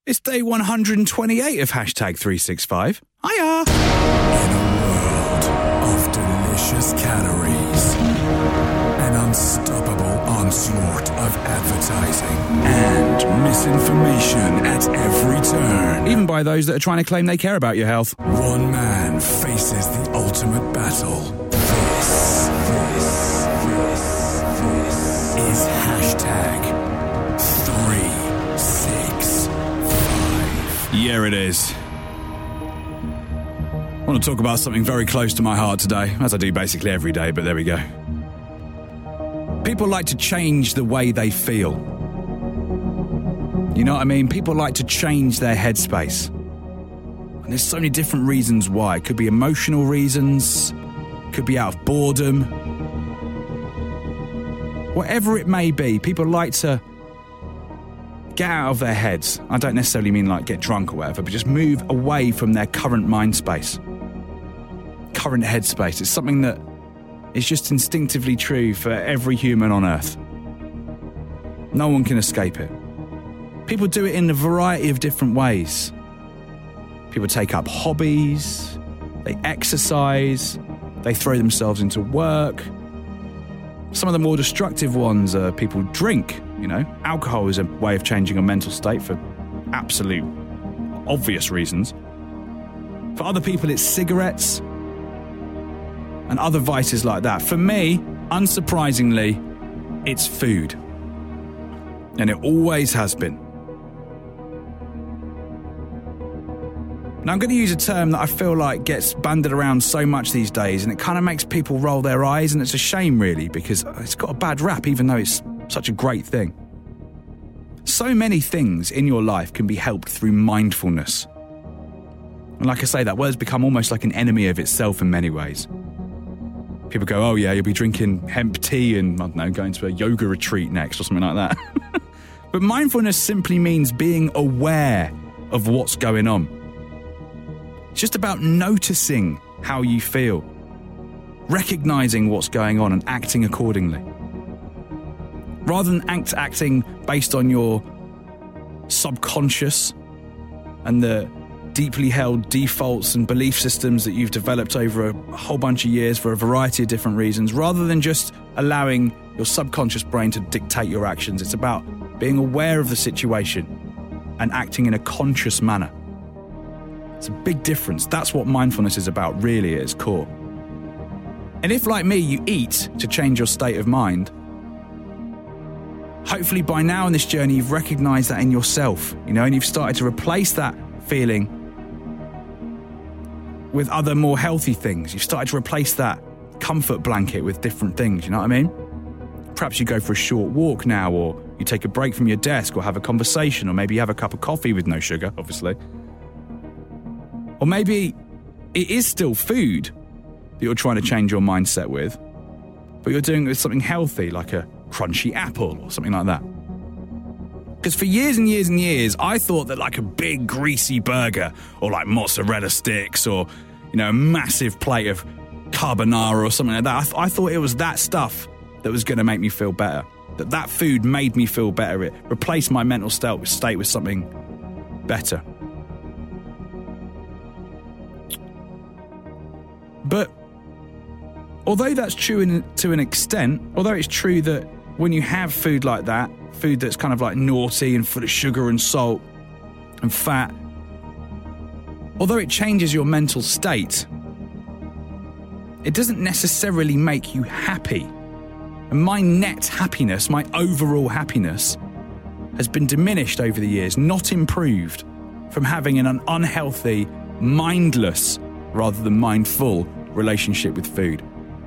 It's day 128 of Hashtag 365. Hiya! In a world of delicious calories, an unstoppable onslaught of advertising and misinformation at every turn. Even by those that are trying to claim they care about your health. One man faces the ultimate battle. This is Hashtag 365. Yeah, it is. I want to talk about something very close to my heart today, as I do basically every day, but there we go. People like to change the way they feel. You know what I mean? People like to change their headspace. And there's so many different reasons why. It could be emotional reasons, could be out of boredom. Whatever it may be, people like to get out of their heads. I don't necessarily mean like get drunk or whatever, but just move away from their current mind space, current headspace. It's something that is just instinctively true for every human on Earth. No one can escape it. People do it in a variety of different ways. People take up hobbies, they exercise, they throw themselves into work. Some of the more destructive ones are people drink, you know. Alcohol is a way of changing a mental state for absolute obvious reasons. For other people, it's cigarettes and other vices like that. For me, unsurprisingly, it's food. And it always has been. Now, I'm going to use a term that I feel like gets bandied around so much these days, and it kind of makes people roll their eyes, and it's a shame, really, because it's got a bad rap, even though it's such a great thing. So many things in your life can be helped through mindfulness. And like I say, that word's become almost like an enemy of itself in many ways. People go, oh yeah, you'll be drinking hemp tea and, I don't know, going to a yoga retreat next or something like that. But mindfulness simply means being aware of what's going on. It's just about noticing how you feel, recognizing what's going on and acting accordingly. Rather than acting based on your subconscious and the deeply held defaults and belief systems that you've developed over a whole bunch of years for a variety of different reasons, rather than just allowing your subconscious brain to dictate your actions, it's about being aware of the situation and acting in a conscious manner. It's a big difference. That's what mindfulness is about, really, at its core. And if, like me, you eat to change your state of mind, hopefully by now in this journey you've recognised that in yourself, you know, and you've started to replace that feeling with other more healthy things. You've started to replace that comfort blanket with different things, you know what I mean? Perhaps you go for a short walk now, or you take a break from your desk, or have a conversation, or maybe you have a cup of coffee with no sugar, obviously. Or maybe it is still food that you're trying to change your mindset with, but you're doing it with something healthy, like a crunchy apple or something like that. Because for years and years and years, I thought that like a big greasy burger, or like mozzarella sticks, or, you know, a massive plate of carbonara or something like that, I thought it was that stuff that was going to make me feel better. That food made me feel better. It replaced my mental state with something better. But although that's true to an extent, although it's true that when you have food like that, food that's kind of like naughty and full of sugar and salt and fat, although it changes your mental state, it doesn't necessarily make you happy. And my net happiness, my overall happiness, has been diminished over the years, not improved, from having an unhealthy, mindless, rather than mindful, relationship with food.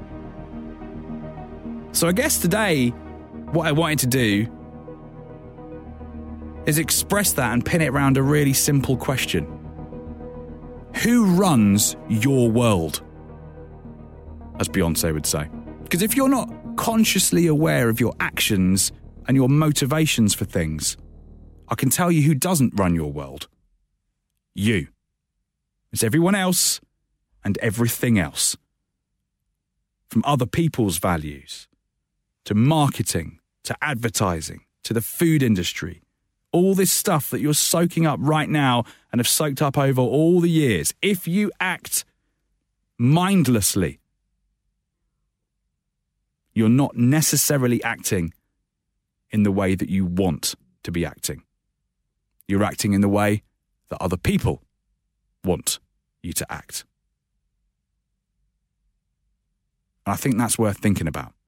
So I guess today, what I wanted to do is express that and pin it around a really simple question. Who runs your world? As Beyonce would say. Because if you're not consciously aware of your actions and your motivations for things, I can tell you who doesn't run your world. You. It's everyone else and everything else. From other people's values, to marketing, to advertising, to the food industry, all this stuff that you're soaking up right now and have soaked up over all the years, if you act mindlessly, you're not necessarily acting in the way that you want to be acting. You're acting in the way that other people want you to act. And I think that's worth thinking about.